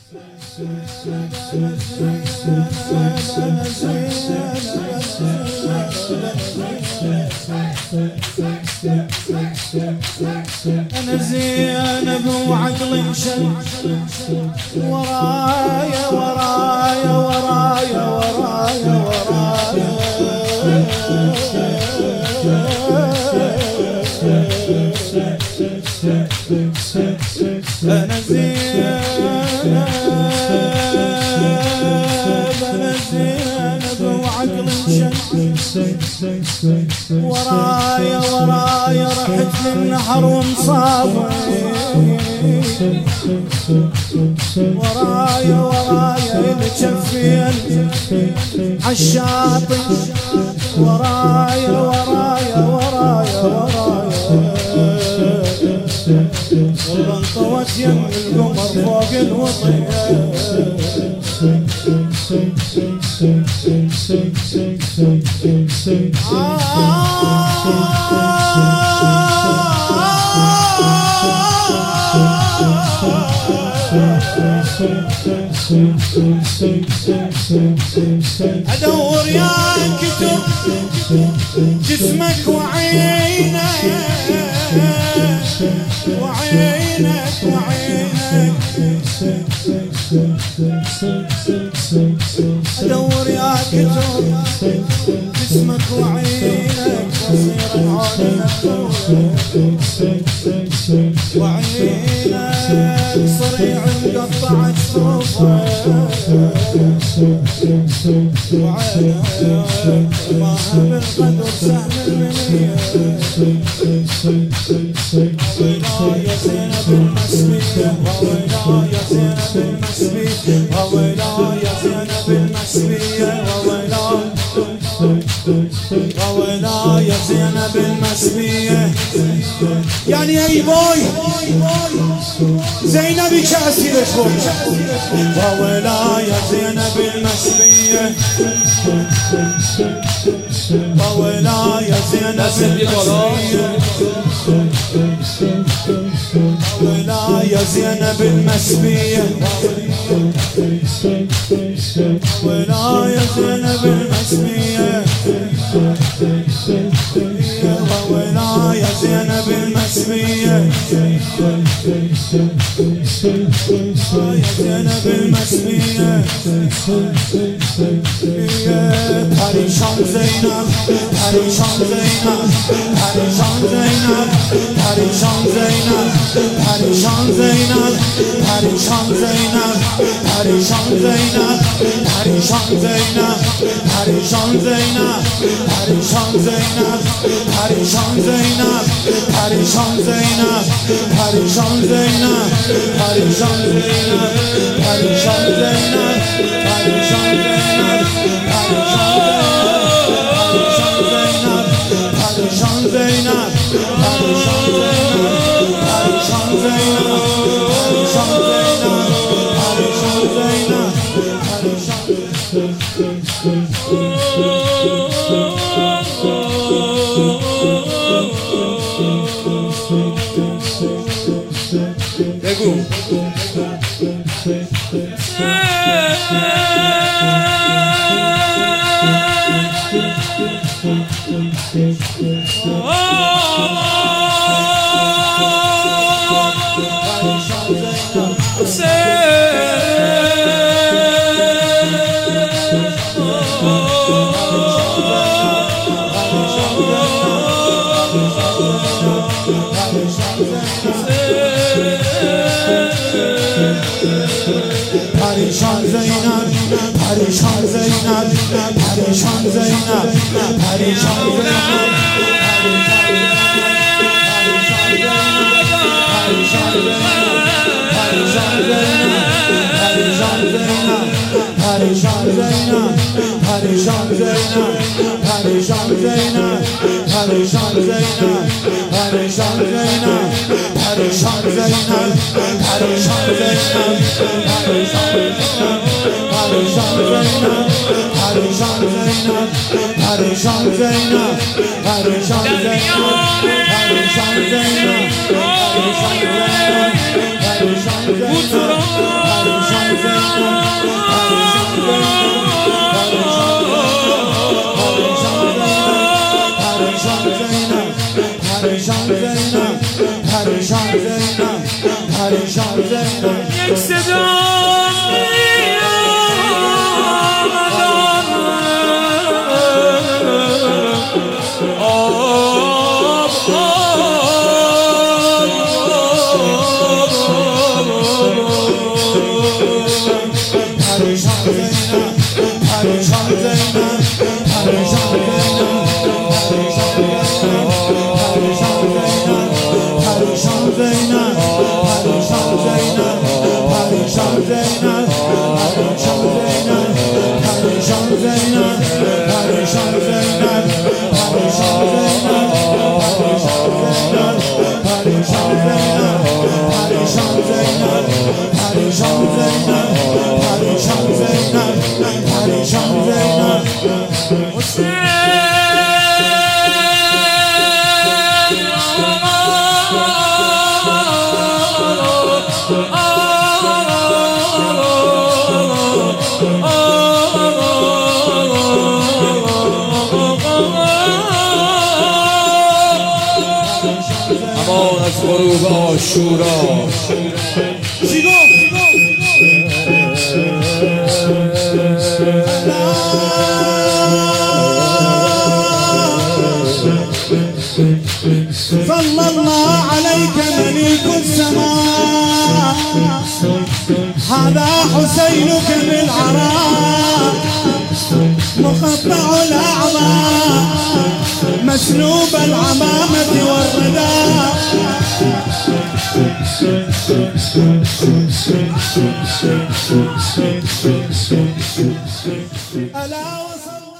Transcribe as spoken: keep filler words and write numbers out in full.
أنا زينب وعقلي انشل ورايا ورايا ورايا ورايا ورايا أنا زينب أنا زينب وعقلي انشل ورايا ورايا رحت للنحر ومصابي ورايا ورايا الجفين عالشاطئ ورايا ورايا ورايا ورايا والله انطوت يم القمر فوق الوطية أدور يا كتب جسمك وعينك وعينك وعينك أدور يا كتب جسمك وعينك وصير عونك وعينك صريع مقطع جفوفك وعينك ما بالقدر سهم المنية وويلا يا زينب المسبية وويلا يا زينب المسبية وويلا يا زينب المسبية وويلا وويلا يا زينب المسبية يعني اي بوي زينب كاسي لشوي وويلا يا زينب المسبية وويلا يا زينب المسبية وويلا يا زينب المسبية وويلا يا زينب المسبية وويلا يا زينب المسبية يا زينب المسبية پریشان زینب پریشان زینب پریشان زینب پریشان زینب پریشان زینب پریشان زینب پریشان زینب پریشان زینب پریشان زینب پریشان زینب پریشان زینب پریشان زینب پریشان زینب پریشان زینب پریشان زینب پریشان زینب پریشان زینب پریشان بگو پریشان زینب پریشان زینب پریشان زینب پریشان زینب پریشان زینب پریشان زینب پریشان زینب پریشان زینب پریشان زینب پریشان زینب پریشان زینب پریشان زینب پریشان زینب پریشان زینب پریشان زینب پریشان زینب پریشان زینب پریشان زینب پریشان زینب پریشان زینب پریشان زینب یک صدا امان از غروب عاشورا چی گفت؟ صلى الله عليك مليك السماء هذا حسينك بالعراء مقطع الأعضاء مسلوب العمامة والرداء ألا وصل